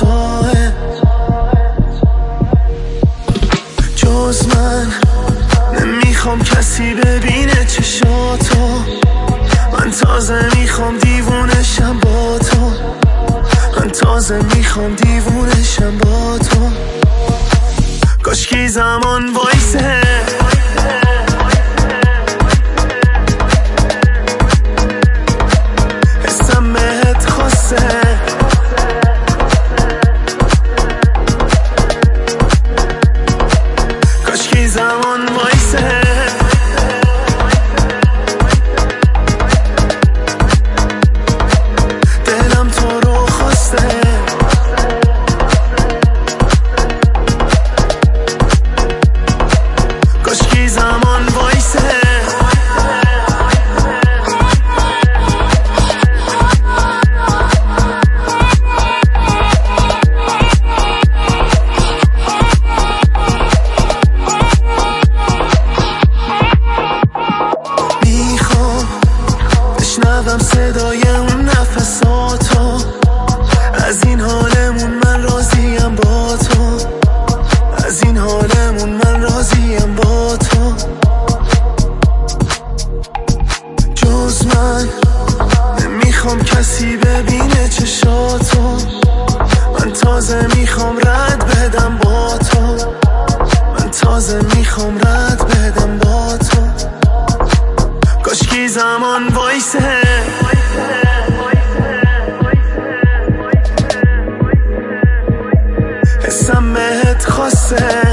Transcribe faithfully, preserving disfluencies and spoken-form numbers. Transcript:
توه، جز من نمیخوام کسی ببینه چشاتو، من تازه میخوام دیوونشم با تو، من تازه میخوام دیوونشم با تو. کاشکی زمان وایسه، حسم بهت خواسته، کاشکی زمان وایسه، دلم تو رو خواسته، کاشکی زمان وایسه. میخوام بشنوم صدای اون نفساتو، از این حالمون من راضیم با تو، از این حالمون من راضیم با تو. جز من نمیخوام کسی ببینه چشاتو، من تازه میخوام رد بدم با تو، من تازه میخوام رد بدم با تو. کاشکی زمان وایسه، حسم بهت خواسته،